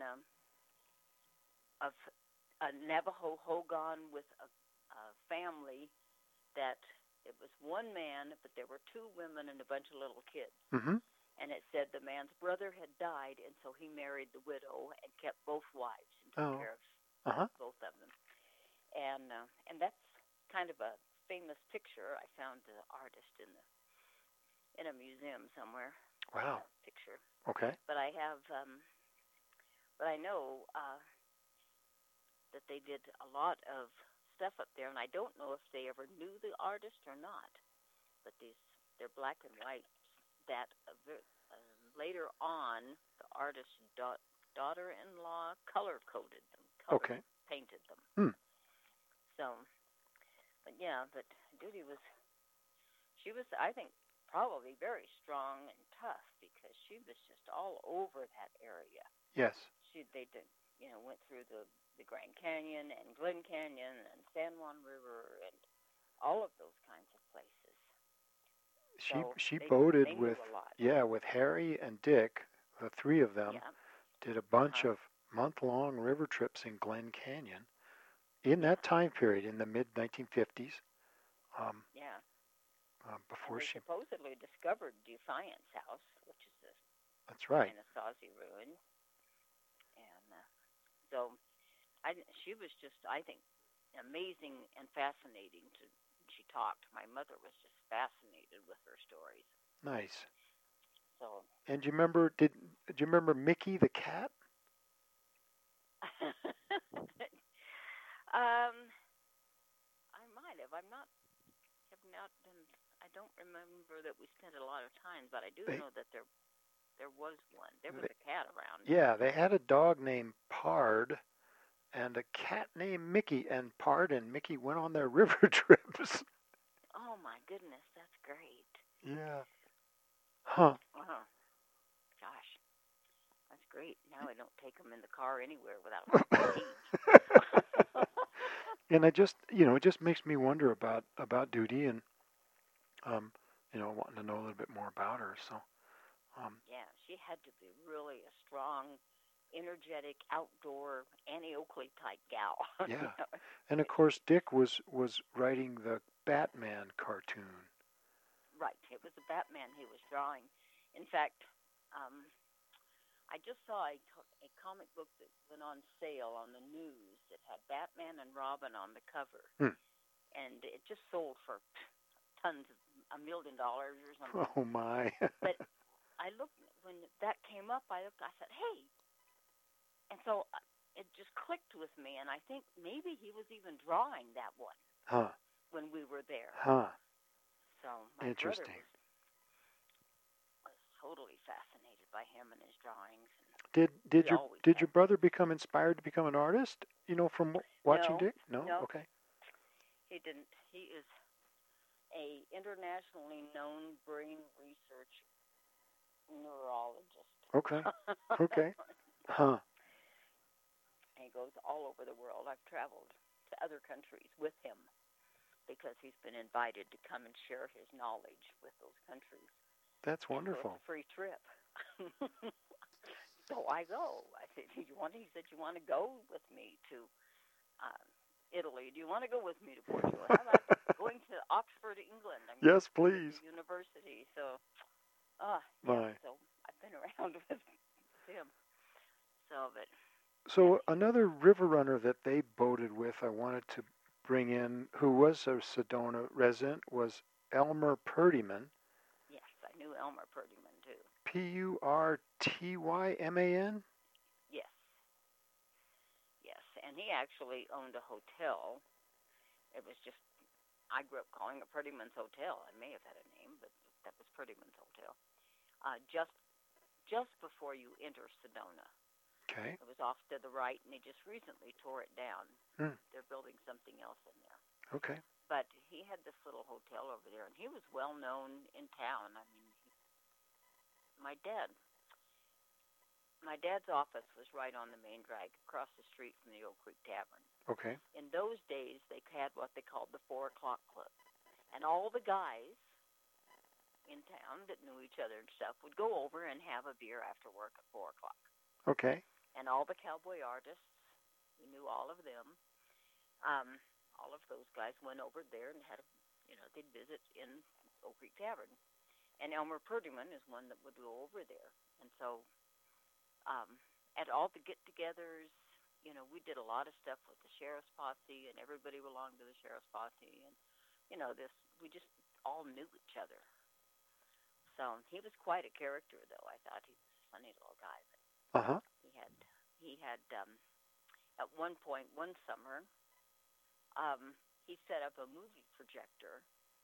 of a Navajo Hogan with a family that it was one man, but there were two women and a bunch of little kids. Mm-hmm. And it said the man's brother had died, and so he married the widow and kept both wives and took care of both of them. And that's kind of a famous picture. I found the artist in a museum somewhere. Wow. Picture. Okay. But I have, but I know that they did a lot of stuff up there, and I don't know if they ever knew the artist or not. But they're black and white. That later on, the artist's daughter-in-law color-coded them, painted them. So, but yeah, but Duty she was, I think, probably very strong and tough because she was just all over that area. Yes. They went through the Grand Canyon and Glen Canyon and San Juan River and all of those kinds of places. She boated with Harry and Dick, the three of them, did a bunch of month-long river trips in Glen Canyon in that time period in the mid-1950s. Before they supposedly discovered Defiance House, which is that's right. Anasazi ruin, and so she was just, I think, amazing and fascinating to. She talked. My mother was just fascinated with her stories. Nice. So. And do you remember? Did you remember Mickey the cat? I might have. I don't remember that we spent a lot of time, but I do know that there was one. There was a cat around. Yeah, they had a dog named Pard and a cat named Mickey, and Pard and Mickey went on their river trips. Oh my goodness, that's great. Yeah. Huh. Gosh, that's great. Now I don't take them in the car anywhere without a cage. And it just makes me wonder about Duty and wanting to know a little bit more about her. So. Yeah, she had to be really a strong, energetic, outdoor Annie Oakley type gal. Yeah, and of course Dick was writing the Batman cartoon. Right, it was the Batman he was drawing. In fact, I just saw a comic book that went on sale on the news that had Batman and Robin on the cover, and it just sold for tons of $1 million or something. Oh my! But I looked when that came up. I said, "Hey," and so it just clicked with me. And I think maybe he was even drawing that one when we were there. So my Interesting. brother was totally fascinated by him and his drawings. Did your brother become inspired to become an artist? From watching Dick? No. Okay. He didn't. He is a internationally known brain research neurologist. Okay. Okay. He goes all over the world. I've traveled to other countries with him because he's been invited to come and share his knowledge with those countries. That's wonderful. So it's a free trip. So I go. I said, "Do you want?" He said, "You want to go with me to uh, Italy? Do you want to go with me to Portugal? How about going to Oxford, England? I'm going Yes, to please. the university." So, My. yeah. So I've been around with him. So, but So another river runner that they boated with, I wanted to bring in, who was a Sedona resident, was Elmer Purdyman. yes, I knew Elmer Purdyman too. Purtyman? Yes, yes, and he actually owned a hotel. It was just I grew up calling it Purdyman's Hotel. It may have had a name, but that was Purdyman's Hotel. Just before you enter Sedona. Okay. It was off to the right, and they just recently tore it down. They're building something else in there. Okay. But he had this little hotel over there, and he was well known in town. I mean, my dad's office was right on the main drag, across the street from the Oak Creek Tavern. Okay. In those days, they had what they called the 4 o'clock club, and all the guys in town that knew each other and stuff would go over and have a beer after work at 4 o'clock. Okay. And all the cowboy artists, we knew all of them. All of those guys went over there and had they'd visit in Oak Creek Tavern. And Elmer Purdyman is one that would go over there. And so at all the get-togethers, we did a lot of stuff with the sheriff's posse, and everybody belonged to the sheriff's posse. And, we just all knew each other. So he was quite a character, though. I thought he was a funny little guy. Uh-huh. He had at one point, one summer, he set up a movie projector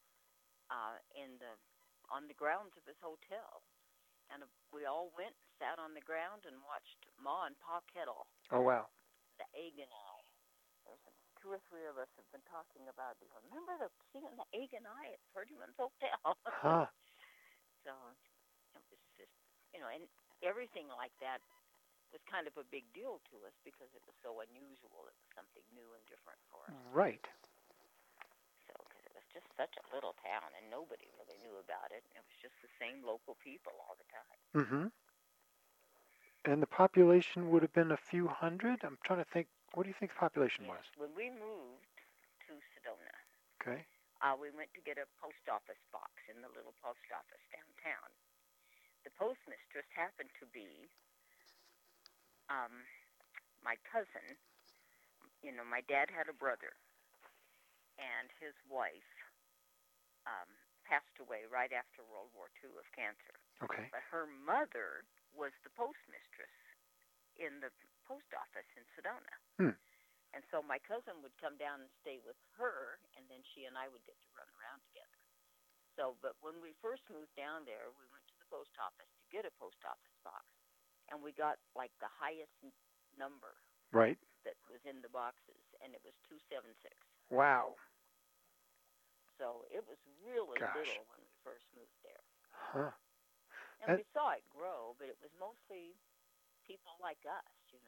on the grounds of his hotel, and we all went and sat on the ground and watched Ma and Pa Kettle. Oh, wow. The Egg and I. There's 2 or 3 of us have been talking about it. Remember seeing the Egg and I at Purdyman's Hotel? Huh. So it was just, and everything like that was kind of a big deal to us because it was so unusual. It was something new and different for us. Right. So, because it was just such a little town and nobody really knew about it. And it was just the same local people all the time. Mm-hmm. And the population would have been a few hundred? I'm trying to think. What do you think the population was? When we moved to Sedona, okay, we went to get a post office box in the little post office downtown. The postmistress happened to be my cousin. My dad had a brother, and his wife passed away right after World War II of cancer. Okay. But her mother was the postmistress in the post office in Sedona. And so my cousin would come down and stay with her, and then she and I would get to run around together. So, but when we first moved down there, we went to the post office to get a post office box, and we got like the highest number right that was in the boxes, and it was 276. Wow. So it was really Gosh. little when we first moved there. Huh. And we saw it grow, but it was mostly people like us,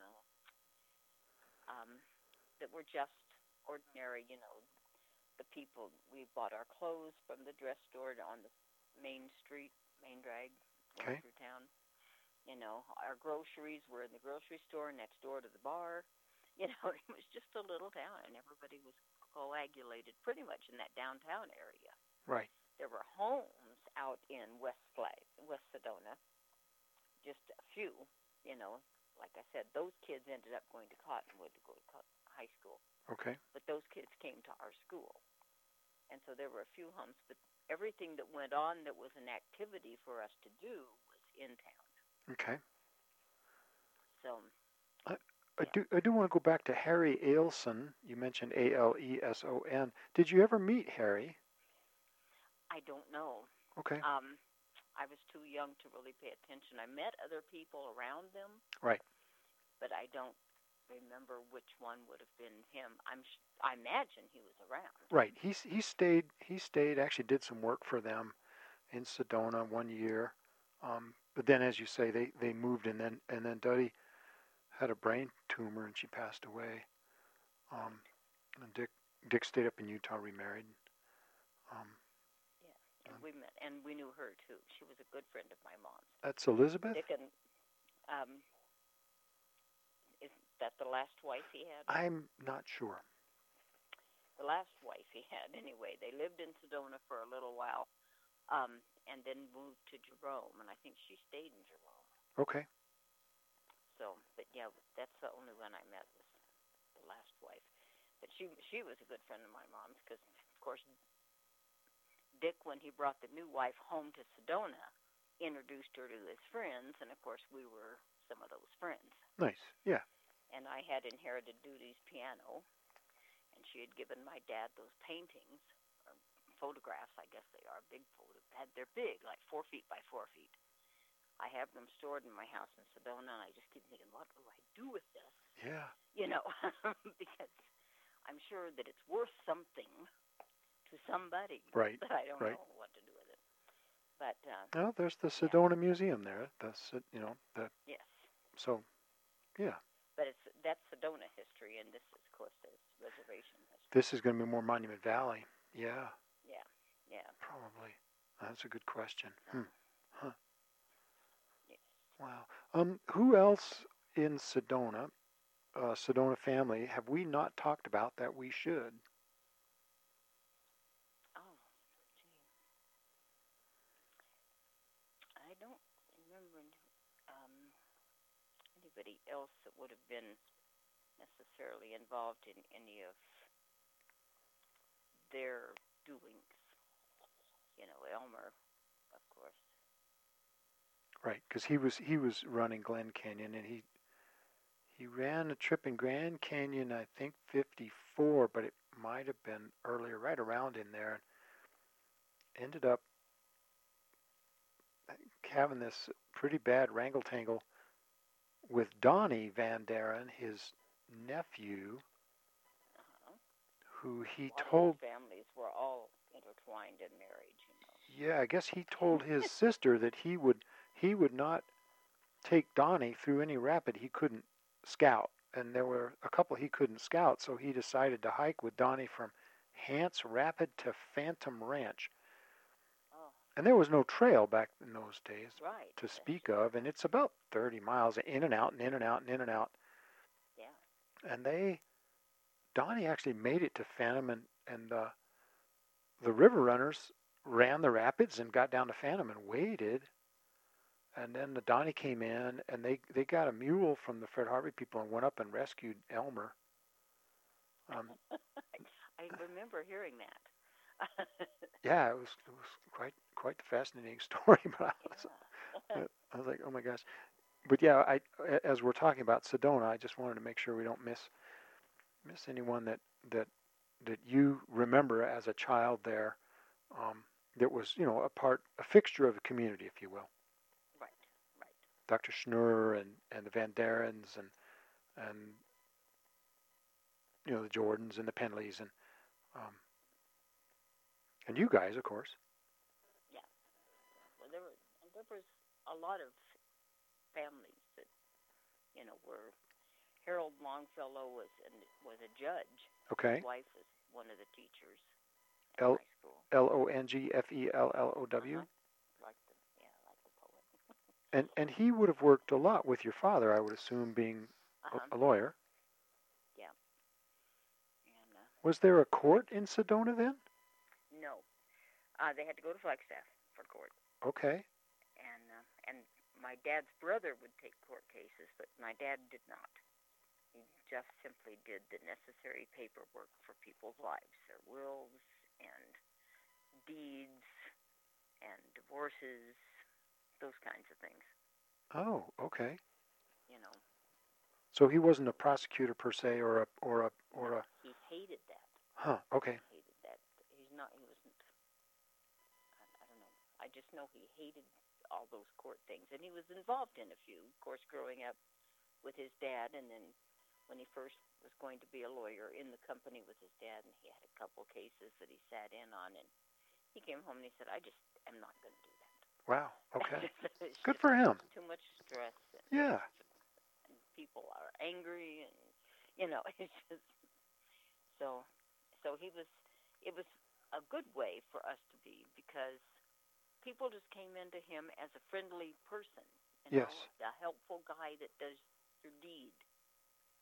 that were just ordinary, the people. We bought our clothes from the dress store on the main street, main drag, Okay. through town. Our groceries were in the grocery store next door to the bar. It was just a little town, and everybody was coagulated pretty much in that downtown area. Right. There were homes out in West Sedona, just a few, Like I said, those kids ended up going to Cottonwood to go to high school. Okay. But those kids came to our school. And so there were a few homes, but everything that went on that was an activity for us to do was in town. Okay. So I do want to go back to Harry Ailson. You mentioned Aleson. Did you ever meet Harry? I don't know. Okay. I was too young to really pay attention. I met other people around them. Right. But I don't remember which one would have been him. I imagine he was around. Right. He stayed. Actually, did some work for them in Sedona 1 year. But then, as you say, they moved, and then Duddy had a brain tumor, and she passed away. And Dick stayed up in Utah, remarried. And we met, and we knew her too. She was a good friend of my mom's. That's Elizabeth? Dick and that the last wife he had? I'm not sure. The last wife he had, anyway. They lived in Sedona for a little while, and then moved to Jerome, and I think she stayed in Jerome. Okay. So, but yeah, that's the only one I met was the last wife. But she was a good friend of my mom's because, of course, Dick, when he brought the new wife home to Sedona, introduced her to his friends, and of course we were some of those friends. Nice. Yeah. And I had inherited Duty's piano, and she had given my dad those paintings, or photographs, I guess they are, big photographs. They're big, like 4 feet by 4 feet. I have them stored in my house in Sedona, and I just keep thinking, what do I do with this? Yeah. You know, because I'm sure that it's worth something to somebody. Right. But I don't Right. know what to do with it. But Well, there's the Sedona Museum there. That's yes. So, yeah. But that's Sedona history, and this is, of course, is reservation history. This is going to be more Monument Valley. Yeah. Yeah. Probably. That's a good question. Huh. Yes. Wow. Who else in Sedona, Sedona family, have we not talked about that we should? Oh, gee. I don't remember anybody else that would have been necessarily involved in any of their doings. You know, Elmer, of course. Right, because he was running Glen Canyon, and he ran a trip in Grand Canyon, I think 54, but it might have been earlier, right around in there. Ended up having this pretty bad wrangle-tangle with Donnie Van Daren, his nephew, who he told... families were all intertwined in marriage, you know. Yeah, I guess he told his sister that he would not take Donnie through any rapid he couldn't scout. And there were a couple he couldn't scout, so he decided to hike with Donnie from Hance Rapid to Phantom Ranch. Oh. And there was no trail back in those days to speak of, and it's about 30 miles in and out and in and out and in and out. Yeah. And Donnie actually made it to Phantom, and the river runners ran the rapids and got down to Phantom and waited. And then the Donnie came in, and they got a mule from the Fred Harvey people and went up and rescued Elmer. I remember hearing that. Yeah, it was quite the fascinating story. But I was like, oh my gosh. But yeah, as we're talking about Sedona, I just wanted to make sure we don't miss anyone that you remember as a child there. That was, a fixture of the community, if you will. Right. Dr. Schnurr and the Van Darens and the Jordans and the Penleys and you guys, of course. Yeah. Well, there was a lot of families that, were. Harold Longfellow was a judge. Okay. His wife was one of the teachers at L- my school. Longfellow. Like the poet. And he would have worked a lot with your father, I would assume, being a lawyer. Yeah. And was there a court in Sedona then? No. They had to go to Flagstaff for court. Okay. And my dad's brother would take court cases, but my dad did not. He just simply did the necessary paperwork for people's lives, their wills and deeds and divorces, those kinds of things. Oh, okay. You know. So he wasn't a prosecutor per se, or a. He hated that. Huh. Okay. He hated that. He wasn't. I don't know. I just know he hated all those court things, and he was involved in a few. Of course, growing up with his dad, and then when he first was going to be a lawyer in the company with his dad, and he had a couple cases that he sat in on, and he came home and he said, I just am not going to do that. Wow, okay. Good for him. Too much stress. And people are angry, and, it's just, so it was a good way for us to be, because people just came into him as a friendly person, yes. A helpful guy that does your deed.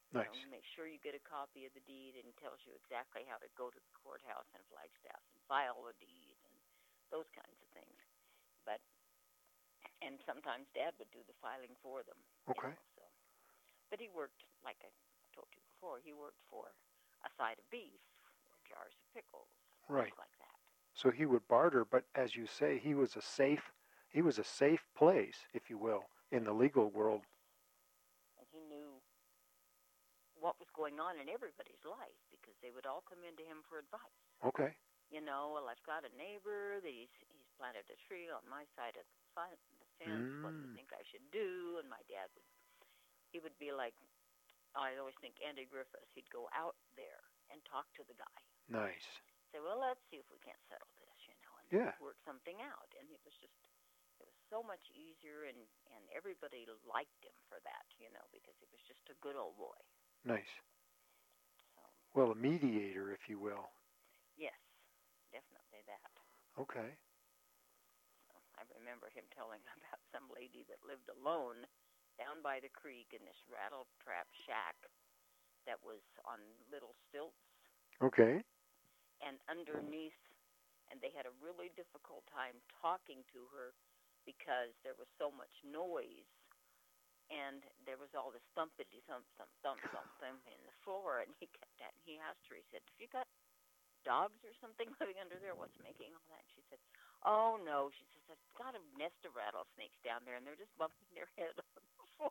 You Nice. know, make sure you get a copy of the deed, and tells you exactly how to go to the courthouse in Flagstaff and file a deed and those kinds of things. But and sometimes Dad would do the filing for them. Okay. So, but he worked, like I told you before, he worked for a side of beef or jars of pickles, Right. things like that. So he would barter, but as you say, he was a safe place, if you will, in the legal world. And he knew what was going on in everybody's life because they would all come into him for advice. Okay. You know, well, I've got a neighbor that he's planted a tree on my side of the fence. What do you think I should do? And my dad would be like, I always think Andy Griffith. He'd go out there and talk to the guy. Nice. Say, well, let's see if we can't settle this, and work something out. And it was so much easier, and everybody liked him for that, because he was just a good old boy. Nice. So, well, a mediator, if you will. Yes, definitely that. Okay. So I remember him telling about some lady that lived alone down by the creek in this rattle-trap shack that was on little stilts. Okay. And underneath, and they had a really difficult time talking to her because there was so much noise, and there was all this thumpity thump in the floor, and he asked her, he said, "Have you got dogs or something living under there? What's making all that?" And she said, "Oh no," she says, "I've got a nest of rattlesnakes down there, and they're just bumping their head on the floor."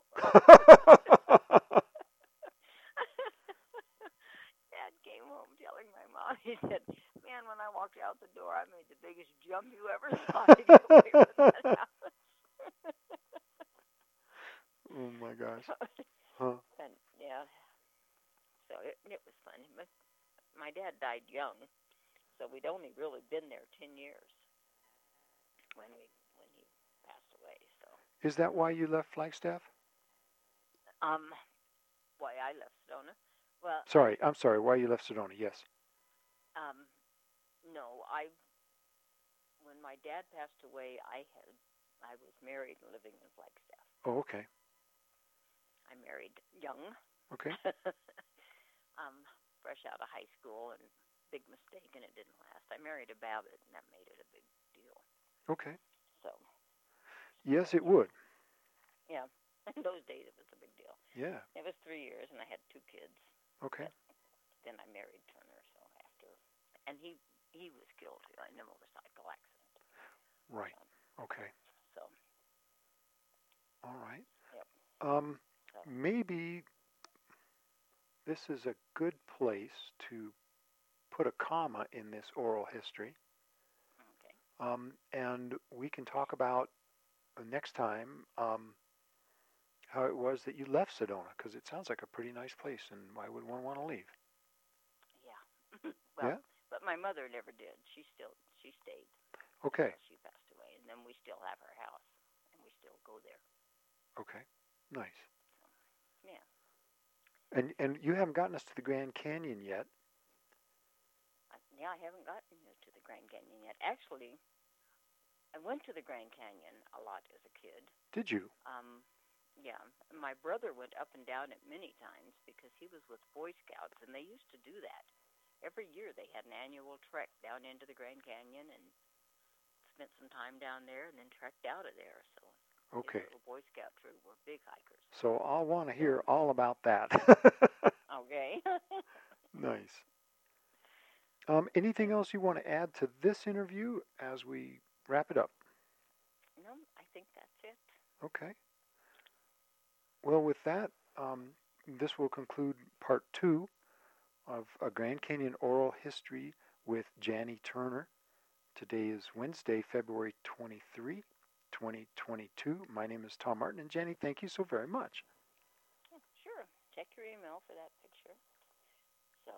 Dad came home telling my mom, he said, "Man, when I walked out the door, I made the biggest jump you ever saw to get away from that house." Oh my gosh. Huh. And yeah, so it was fun. But my dad died young, so we'd only really been there 10 years when he passed away. So. Is that why you left Flagstaff? Why I left Sedona? Well. I'm sorry. Why you left Sedona? Yes. No, when my dad passed away, I was married and living in Flagstaff. Oh, okay. I married young. Okay. Fresh out of high school, and big mistake, and it didn't last. I married a Babbitt, and that made it a big deal. Okay. So. Yes, it would. Yeah. In those days, it was a big deal. Yeah. It was 3 years, and I had 2 kids. Okay. Then I married Turner, so after, and he was killed in a motorcycle accident. Right. Okay. So. All right. Yep. Maybe this is a good place to put a comma in this oral history. Okay. And we can talk about next time how it was that you left Sedona, because it sounds like a pretty nice place, and why would one want to leave? Yeah. Well, yeah? But my mother never did. She stayed. Okay. Until she passed away, and then we still have her house, and we still go there. Okay. Nice. Yeah. And you haven't gotten us to the Grand Canyon yet. Yeah, I haven't gotten you to the Grand Canyon yet. Actually, I went to the Grand Canyon a lot as a kid. Did you? Yeah. My brother went up and down it many times because he was with Boy Scouts, and they used to do that. Every year they had an annual trek down into the Grand Canyon and spent some time down there and then trekked out of there. So okay. His little Boy Scout troop were big hikers. So I'll want to hear all about that. Okay. Nice. Anything else you want to add to this interview as we wrap it up? No, I think that's it. Okay. Well, with that, this will conclude part 2 of a Grand Canyon oral history with Janie Turner. Today is Wednesday, February 23, 2022. My name is Tom Martin, and Janie, thank you so very much. Yeah, sure. Check your email for that picture.